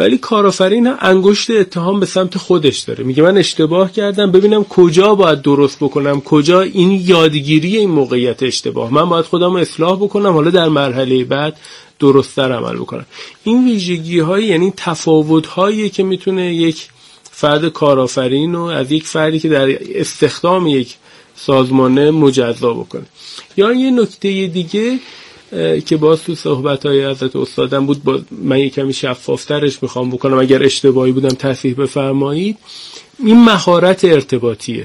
ولی کارآفرین انگشت اتهام به سمت خودش داره، میگه من اشتباه کردم، ببینم کجا باید درست بکنم، کجا این یادگیری این موقعیت اشتباه، من باید خودم اصلاح بکنم، حالا در مرحله بعد درست‌تر عمل بکنم. این ویژگی‌های یعنی تفاوت‌هایی که میتونه یک فرد کارآفرین رو از یک فردی که در استخدام یک سازمانه مجزا بکنه. یا یه نکته دیگه که باز تو صحبت‌های حضرت استادم بود، من یه کمی شفافترش میخوام بکنم، اگر اشتباهی بودم تصحیح بفرمایید، این مهارت ارتباطیه.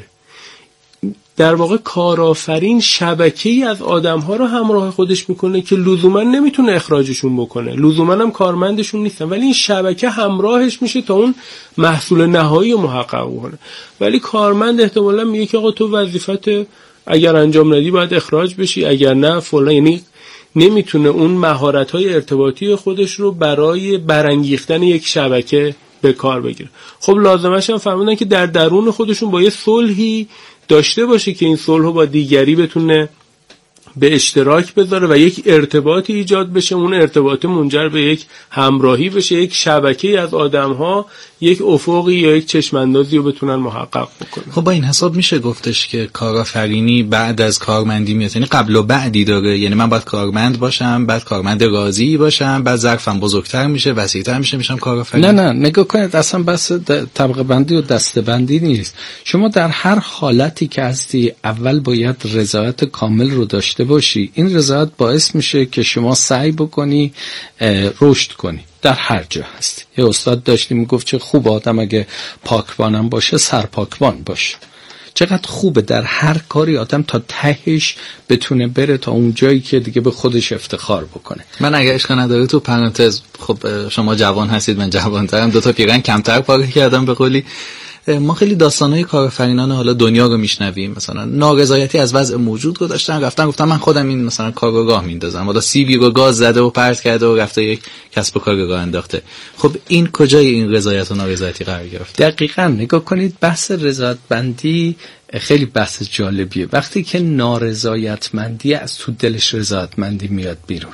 در واقع کارآفرین شبکه‌ای از آدم‌ها رو همراه خودش میکنه که لزوما نمیتونه اخراجشون بکنه، لزوما هم کارمندشون نیستن، ولی این شبکه همراهش میشه تا اون محصول نهایی رو محقق کنه. ولی کارمند احتمالاً میگه که آقا تو وظیفت اگر انجام ندی باید اخراج بشی، اگر نه فلان، یعنی نمیتونه اون مهارت‌های ارتباطی خودش رو برای برانگیختن یک شبکه به کار بگیره. خب لازمش هم فهمیدن که در درون خودشون با یه صلحی داشته باشه که این صلح رو با دیگری بتونه به اشتراک بذاره و یک ارتباطی ایجاد بشه، اون ارتباط منجر به یک همراهی بشه، یک شبکه‌ای از آدم‌ها یک افقی یا یک چشم‌اندازی رو بتونن محقق بکنن. خب با این حساب میشه گفتش که کارآفرینی بعد از کارمندی میاد، یعنی قبل و بعدی داره، یعنی من باید کارمند باشم، بعد کارمند راضی باشم، بعد ظرفم بزرگتر میشه، وسیع‌تر میشم کارآفرین. نه نگاه کنید، اصلا بس طبقه بندی و دسته بندی نیست. شما در هر حالتی که هستی اول باید رضایت کامل رو داشته باشی. این رضایت باعث میشه که شما سعی بکنی رشد کنی در هر جا هستی. یه استاد داشتی میگفت چه خوب آدم اگه پاکبانم باشه سرپاکبان باشه. چقدر خوبه در هر کاری آدم تا تهش بتونه بره تا اون جایی که دیگه به خودش افتخار بکنه. من اگه اشکال نداره تو پرانتز، خب شما جوان هستید من جوان‌ترم، 2 تا پیرن کمتر پاره کردم به قولی. ما خیلی داستانهای کارآفرینان حالا دنیا رو میشنویم، مثلا نارضایتی از وضع موجود رو داشتن، رفتن گفتن من خودم این مثلا کارگاه میندازم، حالا سیبی رو گاز زده و پرت کرده و رفته یک کسب و کار راه انداخته. خب این کجای این رضایت و نارضایتی قرار گرفته؟ دقیقاً نگاه کنید، بحث رضایت بندی خیلی بحث جالبیه. وقتی که نارضایتمندی از تو دلش رضایتمندی میاد بیرون.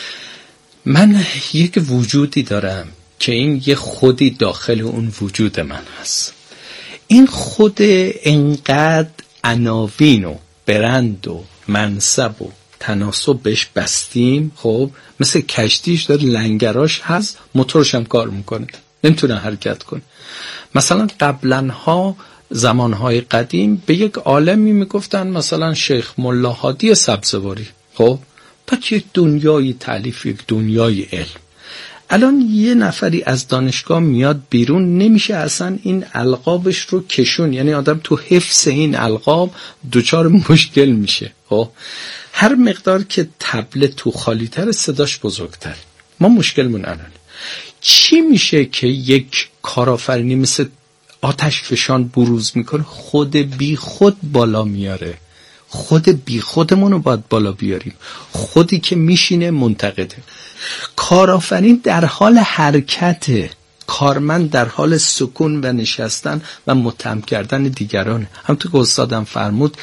من یک وجودی دارم که این یه خودی داخل اون وجود من هست. این خود انقدر عناوین و برند و منصب و تناسب بهش بستیم، خب مثل کشتیش داره لنگراش هست، موتورش هم کار میکنه، نمیتونه حرکت کنه. مثلا قبلنها زمانهای قدیم به یک عالمی میگفتن مثلا شیخ ملا هادی سبزواری، خب پس یک دنیای تالیف، یک دنیای علم. الان یه نفری از دانشگاه میاد بیرون، نمیشه اصلا این القابش رو کشون، یعنی آدم تو حفظ این القاب دوچار مشکل میشه. خب هر مقدار که طبل تو خالی تر صداش بزرگتر. ما مشکلمون الان چی میشه که یک کارآفرینی مثل آتش فشان بروز میکنه، خود بی خود بالا میاره. خود بی خودمون رو باید بالا بیاریم. خودی که میشینه منتقده. کارآفرین در حال حرکته، کارمند در حال سکون و نشستن و متهم کردن دیگرانه. همونطور که استادم فرمود،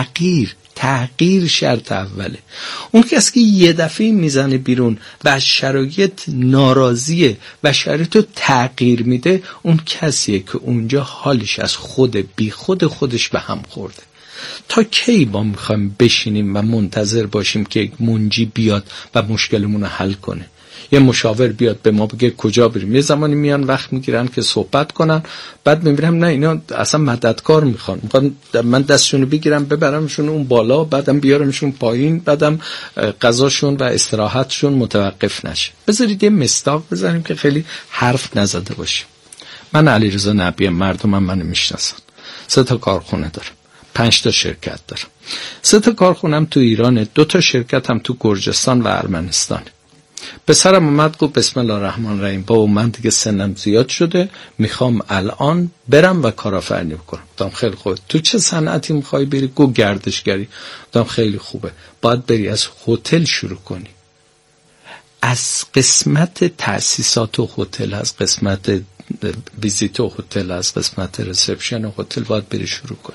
تغییر شرط اوله. اون کسی که یه دفعه میزنه بیرون و از شرایط ناراضیه و شرایط رو تغییر میده، اون کسیه که اونجا حالش از خود بی خودش به هم خورده. تا کی با میخوایم بشینیم و منتظر باشیم که یک منجی بیاد و مشکلمون رو حل کنه؟ یه مشاور بیاد به ما بگه کجا بریم. یه زمانی میان وقت میگیرن که صحبت کنن، بعد میبینم نه اینا اصلا مددکار میخوان من دستشون رو بگیرم ببرمشون اون بالا، بعدم بیارمشون پایین، بعدم غذاشون و استراحتشون متوقف نشه. بذارید یه مصداق بزنیم که خیلی حرف نزده باشیم. من علیرضا نبی، مردمم منو میشناسن. 3 تا کارخونه دارم، 5 تا شرکت دارم. 3 تا کارخونم تو ایرانه، 2 تا شرکتم تو گرجستان و ارمنستان. پسرم اومد گفت بسم الله الرحمن الرحیم، بابا من دیگه سنم زیاد شده، میخوام الان برم و کارآفرینی بکنم. گفتم خیلی خوبه. تو چه صنعتی میخوای بری؟ گفت گردشگری. گفتم خیلی خوبه، باید بری از هتل شروع کنی. از قسمت تأسیسات و هتل، از قسمت ویزیت و هتل، از قسمت رسپشن و هتل باید بری شروع کنی.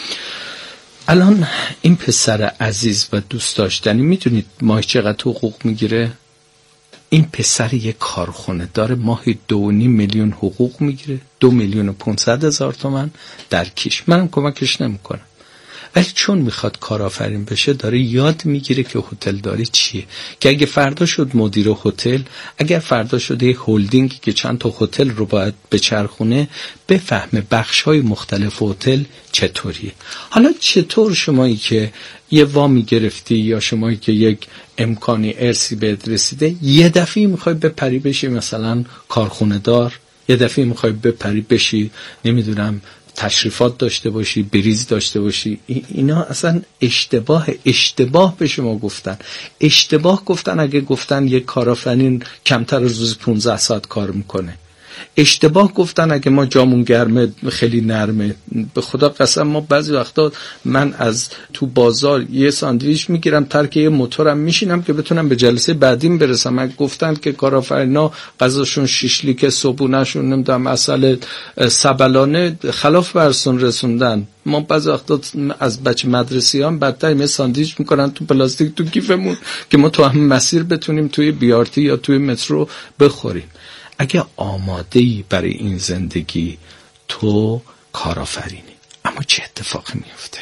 الان این پسر عزیز و دوست داشتنی میدونید ماهی چقدر حقوق میگیره؟ این پسر یک کارخونه داره ماهی 2.5 میلیون حقوق میگیره، 2,500,000 تومان در کیش. منم کمکش نمیکنم، ولی چون میخواد کارآفرین بشه داره یاد میگیره که هتل داری چیه، که اگه فردا شد مدیر هتل، اگر فردا شد یک هلدینگی که چند تا هتل رو باید بچرخونه، بفهمه بخش‌های مختلف هتل چطوریه. حالا چطور شمایی که یه وامی گرفتی یا شمایی که یک امکانی ارثی بهت رسیده، یه دفعه میخوای بپری بشی مثلا کارخونه دار، یه دفعه میخوای بپری بشی نمیدونم تشریفات داشته باشی، بریز داشته باشی، اینا اصلا اشتباه به شما گفتن. اشتباه گفتن اگه گفتن یک کارآفرین کمتر از روز 15 ساعت کار میکنه. اشتباه گفتن اگه ما جامون گرمه خیلی نرمه. به خدا قسم ما بعضی وقتا من از تو بازار یه ساندویچ میگیرم ترک یه موتورم میشینم که بتونم به جلسه بعدیم برسم. اگه گفتن که کارآفرینا غذاشون شیشلیک، صبحونه‌شون نمیدونم عسل سبلانه، خلاف برسون رسوندن. ما بعضی وقتا از بچه مدرسیان بدتر یه ساندویچ میکنن تو پلاستیک تو کیفمون که ما تو هم مسیر بتونیم توی بیارتی یا توی مترو بخوریم. اگه آماده‌ای برای این زندگی تو کارآفرینی، اما چه اتفاقی میفته؟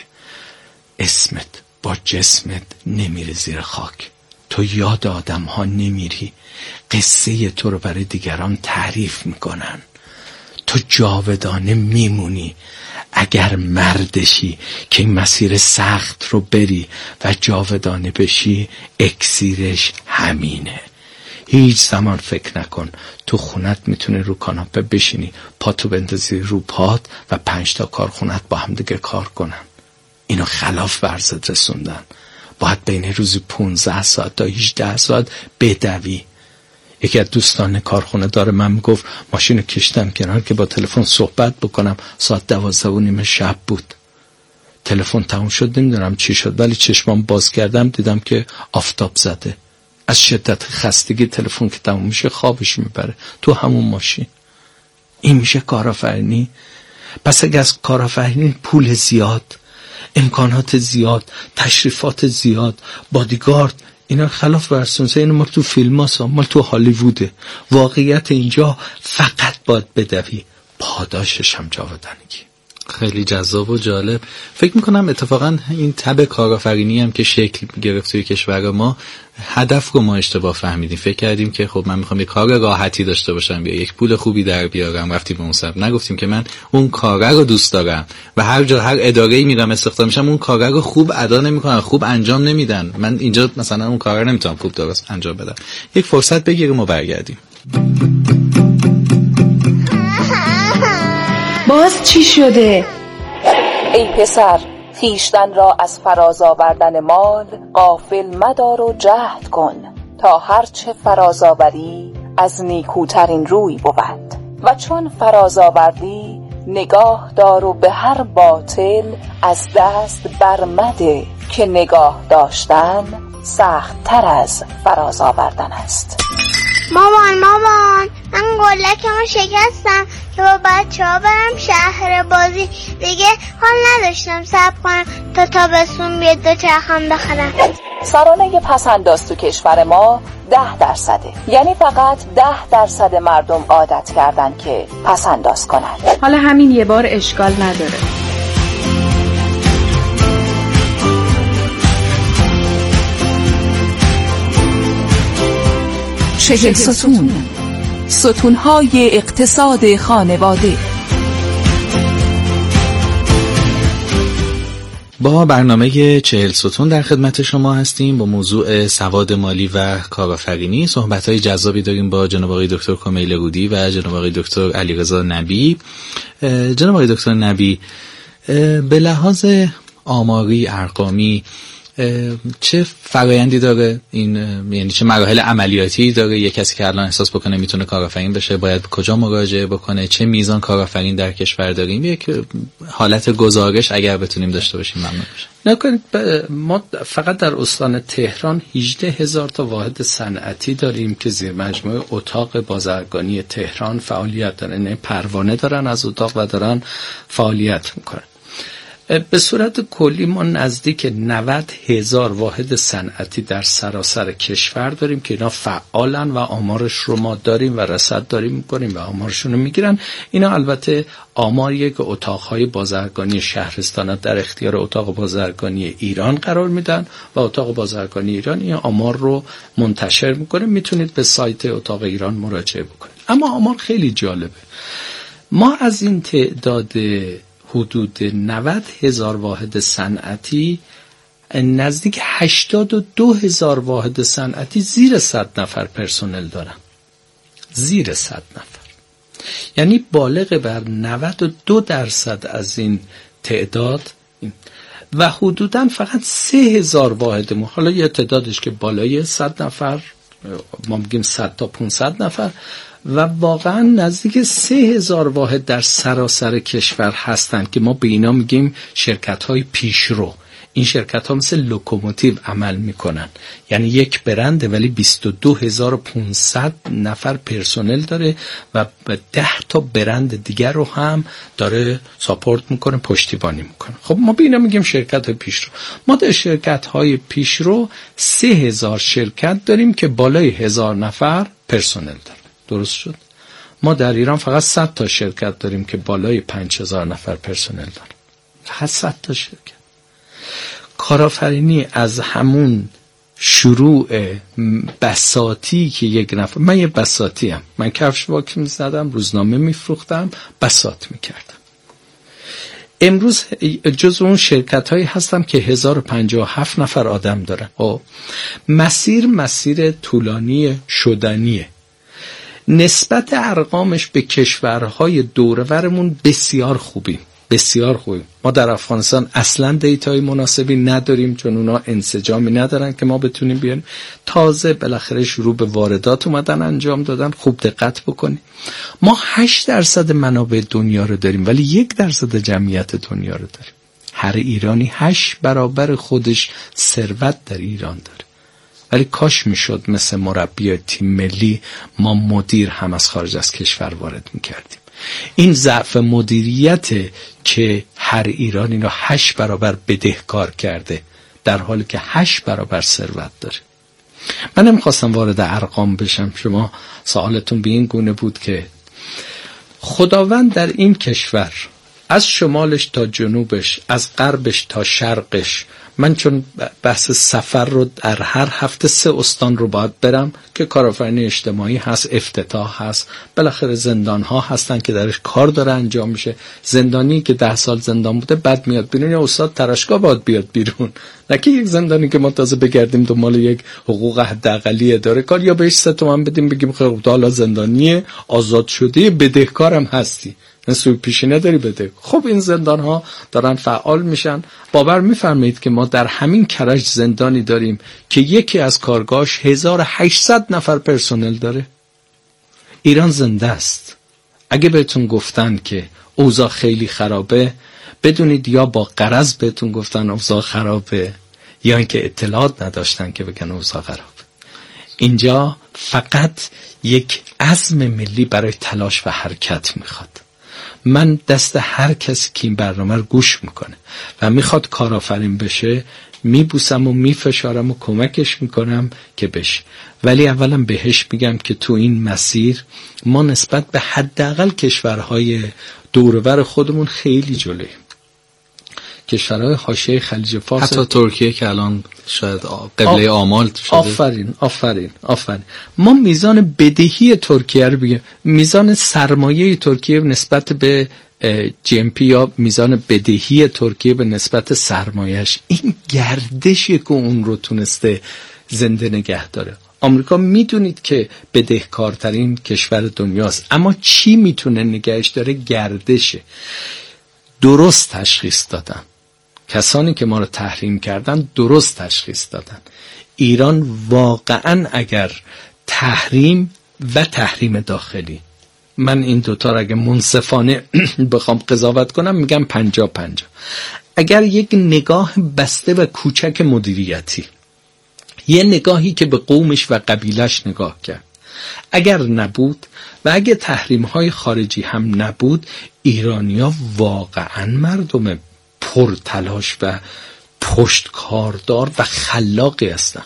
اسمت با جسمت نمیره زیر خاک، تو یاد آدم ها نمیری، قصه تو رو برای دیگران تعریف میکنن، تو جاودانه میمونی اگر مردشی که این مسیر سخت رو بری و جاودانه بشی. اکسیرش همینه. هیچ زمان فکر نکن تو خونت میتونه رو کاناپه بشینی، پاتو بندازی رو پات و 5 تا کارخونت با هم دیگه کار کنن. اینو خلاف ورزت رسوندن. باید بین روزی 15 ساعت تا 18 ساعت بدوی. یکی از دوستان کارخونه داره من میگفت ماشینو کشتم کنار که با تلفن صحبت بکنم، ساعت 12:30 شب بود. تلفن تموم شد، نمیدونم چی شد، ولی چشمام باز کردم دیدم که آفتاب زده. از شدت خستگی تلفن که تموم میشه خوابش میبره تو همون ماشین. این میشه کارآفرینی؟ پس اگه از کارآفرینی پول زیاد، امکانات زیاد، تشریفات زیاد، بادیگارد، اینا خلاف ورسونسه. اینو ما تو فیلم ها ما تو هالیووده. واقعیت اینجا فقط باید بدوی، پاداشش هم جاودانگی. خیلی جذاب و جالب. فکر میکنم اتفاقا این تب کارآفرینی هم که شکل گرفت توی کشور ما، هدف رو ما اشتباه فهمیدیم. فکر کردیم که خب من میخوام یک کار راحتی داشته باشم یا یک پول خوبی در بیارم، رفتیم به اون سمت. نگفتیم که من اون کاره رو دوست دارم و هر جا هر اداره‌ای میرم استخدام میشم اون کاره رو خوب ادا نمیکنن، خوب انجام نمیدن. من اینجا مثلا اون کاره نمیتونم خوب درست انجام بدم. یک فرصت بگیریم و برگردیم. باز چی شده؟ ای پسر، خویشتن را از فراز آوردن مال غافل مدار و جهد کن، تا هرچه فراز آوری از نیکوترین روی بود. و چون فراز آوردی نگاه دار و به هر باطل از دست برمده، که نگاه داشتن سخت تر از فراز آوردن است. مامان من گلکمو شکستم که با بچه‌ها برم شهر بازی. دیگه حال نداشتم صبر کنم تا تابستون بیاد دوچرخه‌ام بخرم. سرانه پس‌انداز تو کشور ما 10%. یعنی فقط 10% مردم عادت کردن که پس‌انداز کنن. حالا همین یه بار اشکال نداره. چهل ستون، ستون‌های اقتصاد خانواده. با برنامه 40 ستون در خدمت شما هستیم با موضوع سواد مالی و کارآفرینی. صحبت‌های جذابی داریم با جناب آقای دکتر کمیل رودی و جناب آقای دکتر علیرضا نبی. جناب آقای دکتر نبی، به لحاظ آماری ارقامی چه فرایندی داره این، یعنی چه مراحل عملیاتی داره یک کسی که الان احساس بکنه میتونه کارآفرین بشه، باید به کجا مراجعه بکنه، چه میزان کارآفرین در کشور داریم؟ یک حالت گزارش اگر بتونیم داشته باشیم ممنون میشم. نکنید ما فقط در استان تهران 18,000 تا واحد صنعتی داریم که زیر مجموعه اتاق بازرگانی تهران فعالیت دارن، پروانه دارن از اتاق و دارن فعالیت میکنن. به صورت کلی ما نزدیک 90,000 واحد صنعتی در سراسر کشور داریم که اینا فعالن و آمارش رو ما داریم و رصد داریم میکنیم و آمارشون رو میگیرن. اینا البته آماریه که اتاقهای بازرگانی شهرستانات در اختیار اتاق بازرگانی ایران قرار میدن و اتاق بازرگانی ایران این آمار رو منتشر میکنه. میتونید به سایت اتاق ایران مراجعه بکنید. اما آمار خیلی جالبه. ما از این تعداد حدود 90,000 واحد صنعتی نزدیک 82,000 واحد صنعتی زیر 100 نفر پرسنل دارن. زیر 100 نفر. یعنی بالغ بر 92% از این تعداد و حدوداً فقط 3,000 واحد حالا یه تعدادش که بالای 100 نفر، ما میگیم 100 تا 500 نفر و واقعا نزدیک 3,000 واحد در سراسر کشور هستند که ما به اینا میگیم شرکت‌های پیشرو. این شرکت‌ها مثل لوکوموتیو عمل میکنن، یعنی یک برنده ولی 22,500 نفر پرسنل داره و 10 تا برند دیگر رو هم داره ساپورت میکنه، پشتیبانی میکنه. خب ما به اینا میگیم شرکت‌های پیشرو. ما در شرکت‌های پیشرو 3,000 شرکت داریم که بالای 1,000 نفر پرسنل داره. درست شد؟ ما در ایران فقط 100 تا شرکت داریم که بالای 5,000 نفر پرسنل داره. فقط 100 تا شرکت. کارآفرینی از همون شروع بساطی که یک نفر، من یه بساطی هم، من کفش واک می‌زدم، روزنامه می‌فروختم، بساط می‌کردم. امروز جز اون شرکت‌هایی هستم که 1057 نفر آدم دارن. مسیر طولانی شدنیه. نسبت ارقامش به کشورهای دور و برمون بسیار خوبی. ما در افغانستان اصلا دیتای مناسبی نداریم چون اونا انسجامی ندارن که ما بتونیم بیاریم. تازه بالاخره شروع به واردات اومدن انجام دادن. خوب دقت بکنیم. ما 8% منابع دنیا رو داریم ولی 1% جمعیت دنیا رو داریم. هر ایرانی 8 برابر خودش ثروت در ایران داره. ولی کاش میشد مثل مربی تیم ملی ما مدیر هم از خارج از کشور وارد میکردیم. این ضعف مدیریت که هر ایرانی رو 8 برابر بدهکار کرده در حالی که 8 برابر ثروت داره. من نمیخواستم وارد ارقام بشم. شما سوالتون به این گونه بود که خداوند در این کشور از شمالش تا جنوبش، از غربش تا شرقش، من چون بحث سفر رو در هر هفته 3 استان رو باید برم که کارآفرینی اجتماعی هست، افتتاح هست، بالاخره زندان ها هستن که درش کار داره انجام میشه. زندانی که 10 سال زندان بوده بعد میاد بیرون، یا استاد تراشگاه باید بیاد بیرون، نه که یک زندانی که ما تازه بگردیم دنبال یک حقوق حداقلی اداره کار یا بهش 3 تومن بدیم بگیم خب حالا زندانیه آزاد شده بدهکارم هستی، سوی پیشی نداری بده. خب این زندان ها دارن فعال میشن. باور میفرمایید که ما در همین کرج زندانی داریم که یکی از کارگاهش 1800 نفر پرسنل داره. ایران زنده است. اگه بهتون گفتن که اوضاع خیلی خرابه، بدونید یا با غرض بهتون گفتن اوضاع خرابه یا اینکه اطلاعات نداشتن که بگن اوضاع خرابه. اینجا فقط یک عزم ملی برای تلاش و حرکت میخواد. من دست هر کسی که این برنامه رو گوش میکنه و میخواد کارآفرین بشه میبوسم و میفشارم و کمکش میکنم که بشه. ولی اولا بهش میگم که تو این مسیر ما نسبت به حداقل کشورهای دور و بر خودمون خیلی جلویم. کشورهای حاشیه خلیج فارس، حتی ترکیه که الان شاید قبله آمال شده. آفرین. ما میزان بدهی ترکیه رو بگیم، میزان سرمایه ترکیه نسبت به GNP یا میزان بدهی ترکیه به نسبت سرمایهش، این گردشی که اون رو تونسته زنده نگه داره. آمریکا میدونید که بدهکارترین کشور دنیاست، اما چی میتونه نگهش داره؟ گردشه. درست تشخیص دادن. کسانی که ما رو تحریم کردن درست تشخیص دادن. ایران واقعا اگر تحریم و تحریم داخلی، من این دوتا رو اگه منصفانه بخوام قضاوت کنم میگم 50-50. اگر یک نگاه بسته و کوچک مدیریتی، یه نگاهی که به قومش و قبیلش نگاه کرد، اگر نبود و اگه تحریم‌های خارجی هم نبود، ایرانی‌ها واقعاً مردم پر تلاش و پشت کاردار و خلاقی هستن.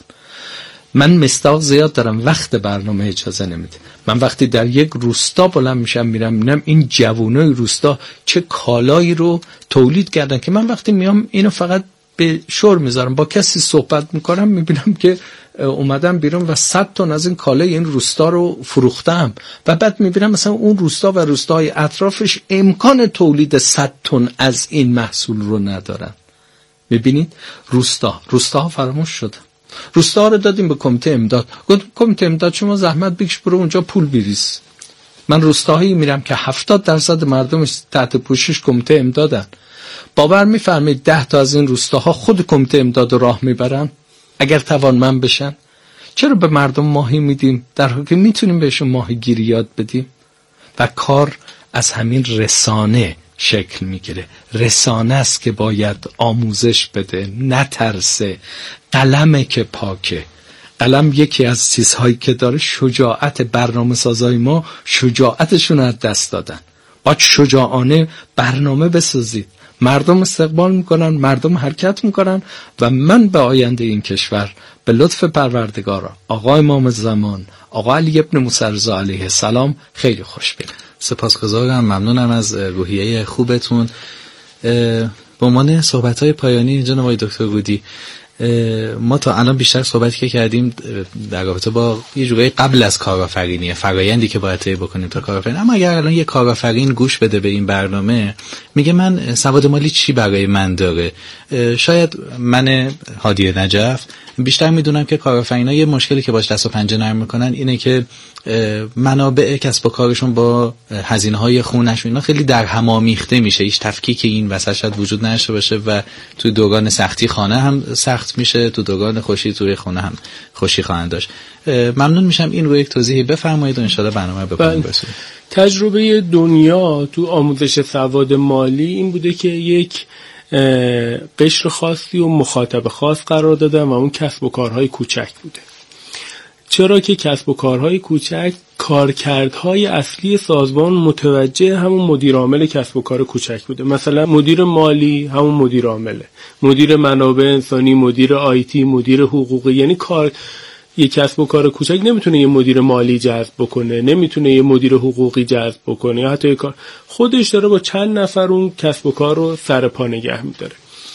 من مستاق زیاد دارم، وقت برنامه اجازه نمیده. من وقتی در یک روستا بلند میشم میرم میبینم این جوانای روستا چه کالایی رو تولید کردن که من وقتی میام اینو فقط به شور میذارم، با کسی صحبت میکنم میبینم که اومدم بیرون و 100 تن از این کالای این روستا رو فروختم و بعد میبینم مثلا اون روستا و روستاهای اطرافش امکان تولید 100 تن از این محصول رو ندارن. میبینید روستاها فراموش شده. روستا رو دادیم به کمیته امداد. گفتم کمیته امداد شما زحمت بکش برو اونجا پول بریز. من روستاهایی میرم که 70% مردمش تحت پوشش کمیته امدادن. باور میفرمایید 10 تا از این روستاها خود کمیته امداد راه میبرن اگر توانمند بشن. چرا به مردم ماهی میدیم در حالی که میتونیم بهشون ماهیگیری یاد بدیم؟ و کار از همین رسانه شکل میگیره. رسانه است که باید آموزش بده، نترسه. قلمه که پاکه. قلم یکی از چیزهایی که داره شجاعت. برنامه سازای ما شجاعتشون از دست دادن. باید شجاعانه برنامه بسازید. مردم استقبال میکنن، مردم حرکت میکنن و من به آینده این کشور به لطف پروردگار آقا امام زمان آقا علی ابن موسی رضا علیه السلام خیلی خوشبینم. سپاسگزارم، ممنونم از روحیه خوبتون. به عنوان صحبت‌های پایانی جناب آقای دکتر گودی، ما تا الان بیشتر صحبتی که کردیم در رابطه با یه جورایی قبل از کارآفرینی، فرآیندی که باید طی بکنیم تا کارآفرینی. اما اگر الان یه کارآفرین گوش بده به این برنامه، میگه من سواد مالی چی برای من داره؟ شاید من هادی نجف بیشتر میدونم که کارآفرینا یه مشکلی که باش دست و پنجه نرم میکنن اینه که منابع کسب و کارشون با هزینه‌های خونه‌شون اینا خیلی در هم آمیخته میشه. هیچ تفکیک این وسط شاید وجود نداشته باشه و تو دوران سختی خانه هم سخت میشه، تو دوران خوشی توی خونه هم خوشی خواهند داشت. ممنون میشم این رو یک توضیحی بفرمایید و ان شاءالله برنامه به پایان برسونیم. تجربه دنیا تو آموزش سواد مالی این بوده که یک قشر خاصی و مخاطب خاص قرار دادن و اون کسب و کارهای کوچک بوده. چرا که کسب و کارهای کوچک کارکردهای اصلی سازمان متوجه همون مدیر عامل کسب و کار کوچک بوده. مثلا مدیر مالی همون مدیر عامله، مدیر منابع انسانی، مدیر آیتی، مدیر حقوقی. یعنی یک کسب و کار کوچک نمیتونه یه مدیر مالی جذب بکنه، نمیتونه یه مدیر حقوقی جذب بکنه، یا حتی خودش داره با چند نفر اون کسب و کار رو سر پا نگه میداره.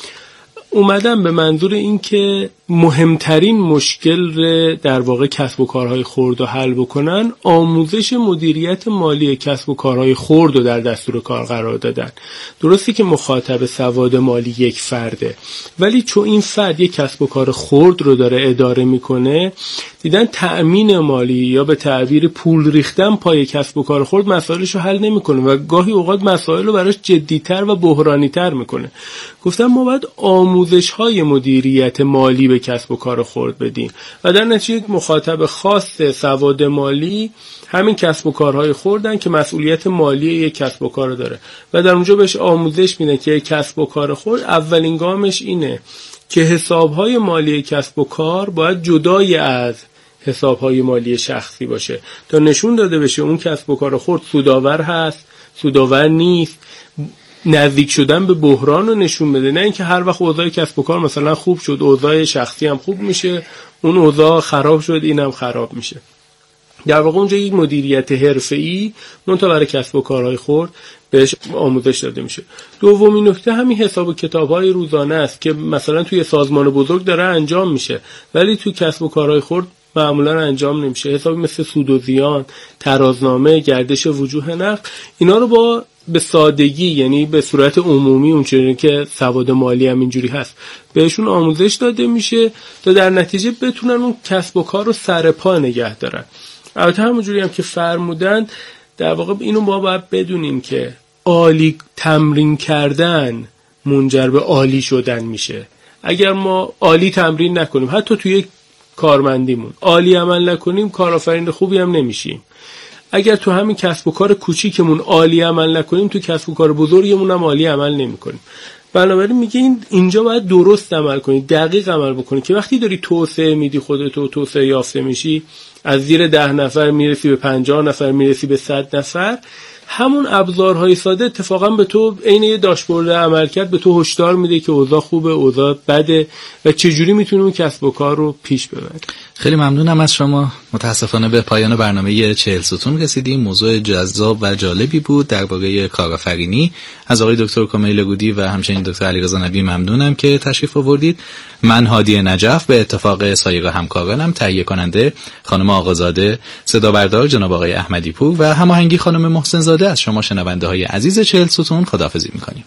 اومدم به منظور این که مهمترین مشکل در واقع کسب و کارهای خرد رو حل بکنن، آموزش مدیریت مالی کسب و کارهای خرد رو در دستور کار قرار دادن. درسته که مخاطب سواد مالی یک فرده، ولی چون این فرد یک کسب و کار خرد رو داره اداره میکنه، دیدن تأمین مالی یا به تعبیر پول ریختن پای کسب و کار خرد مسائلش رو حل نمیکنه و گاهی اوقات مسائل رو براش جدی‌تر و بحرانی‌تر میکنه. گفتم ما باید آموزش‌های مدیریت مالی به کسب و کار خرد بدیم و در نتیجه مخاطب خاص سواد مالی همین کسب و کارهای خردن که مسئولیت مالی یک کسب و کار داره و در اونجا بهش آموزش میده که یک کسب و کار خرد اولین گامش اینه که حسابهای مالی کسب و کار باید جدای از حسابهای مالی شخصی باشه تا نشون داده بشه اون کسب و کار خرد سودآور هست، سودآور نیست، نزدیک شدن به بحران رو نشون بده. نه اینکه هر وقت اوضاع کسب و کار مثلا خوب شد اوضاع شخصی هم خوب میشه، اون اوضاع خراب شد اینم خراب میشه. در واقع اونجا یک مدیریت حرفه‌ای منتها برای کسب و کارهای خرد بهش آموزش داده میشه. دومین نکته همین حساب و کتاب‌های روزانه است که مثلا توی سازمان بزرگ داره انجام میشه ولی توی کسب و کارهای خرد معمولا انجام نمیشه. حسابی مثل سود و زیان، ترازنامه، گردش وجوه نقد، اینا رو به سادگی، یعنی به صورت عمومی اونچنانی که سواد مالی هم اینجوری هست بهشون آموزش داده میشه تا در نتیجه بتونن اون کسب و کار رو سر پا نگه دارن. البته همونجوری هم که فرمودن در واقع اینو ما باید بدونیم که عالی تمرین کردن منجر به عالی شدن میشه. اگر ما عالی تمرین نکنیم، حتی توی کارمندیمون عالی عمل نکنیم، کارآفرین خوبی هم نمیشیم. اگر تو همین کسب و کار کوچیکمون عالی عمل نکنیم، تو کسب و کار بزرگمون هم عالی عمل نمی‌کنیم. بنابراین میگه اینجا باید درست عمل کنی، دقیق عمل بکنی که وقتی داری توسعه میدی خودتو، توسعه یافته میشی، از زیر 10 نفر میرسی به 50 نفر، میرسی به 100 نفر، همون ابزارهای ساده اتفاقا به تو عین یه داشبورد عملکرد به تو هشدار میده که اوضاع خوبه، اوضاع بده و چجوری میتونی اون کسب و کار رو پیش ببری. خیلی ممنونم از شما. متاسفانه به پایان برنامه 40 ستون رسیدیم. موضوع جذاب و جالبی بود درباره کارآفرینی. از آقای دکتر کمیل گودی و همچنین دکتر علیرضا نبی ممنونم که تشریف آوردید. من هادی نجف به اتفاق سایر همکارانم، تهیه کننده خانم آقازاده، صدا بردار جناب آقای احمدی پور و هماهنگی خانم محسن زاده، از شما شنونده های عزیز 40 ستون خداحافظی می‌کنیم.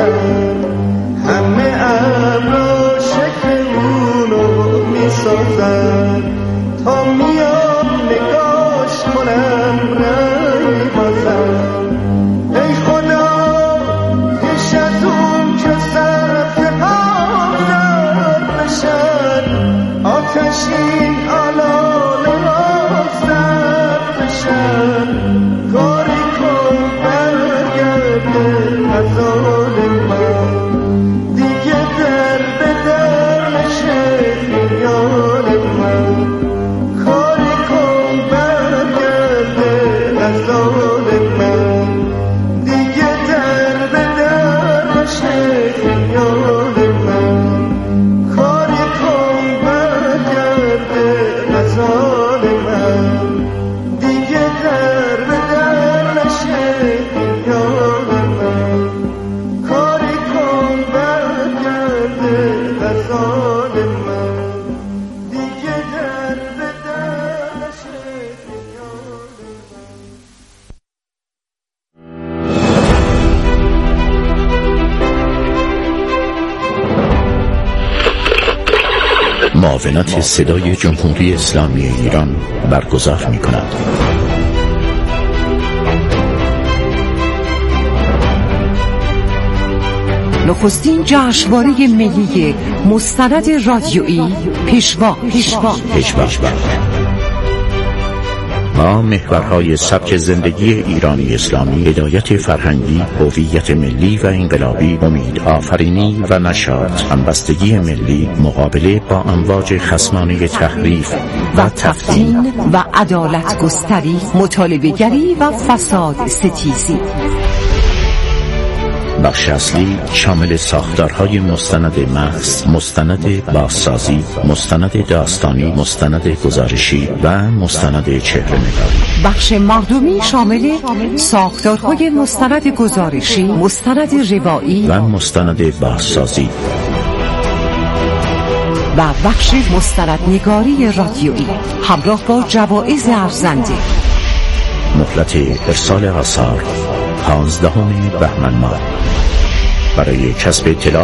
میسازن، همه ابرا شکل اونو میسازن، تا میام نگاش کنم رنگ بازم. ای خدا پیش از اون که صرف ها زد بشن، آتشین آلاله ها زد بشن، کاری کن برگرده از آن من، دیگه در به در نشه خیال من، کاری کن برگرده از آن من، دیگه در به در نشه خیال من، کاری کن برگرده از آن من، دیگه در به در نشه خیال من، کاری کن برگرده از آن من، دیگه در به در نشه خیال من. معاونت صدای جمهوری اسلامی ایران برگزار می‌کند. نخستین جشنواره ملی مستند رادیویی پیشوا. ما محورهای سبک زندگی ایرانی اسلامی، هدایت فرهنگی، هویت ملی و انقلابی، امید آفرینی و نشاط، همبستگی ملی، مقابله با امواج خصمانه تحریف و تفتین و عدالت گستری، مطالبه گری و فساد ستیزی. بخش اصلی شامل ساختارهای مستند محض، مستند بازسازی، مستند داستانی، مستند گزارشی و مستند چهره‌نگاری. بخش مردمی شامل ساختارهای مستند گزارشی، مستند روایی و مستند بازسازی و بخش مستندنگاری رادیویی همراه با جوایز ارزنده. مهلت ارسال آثار 15 بهمن ماه. برای کسب اطلاع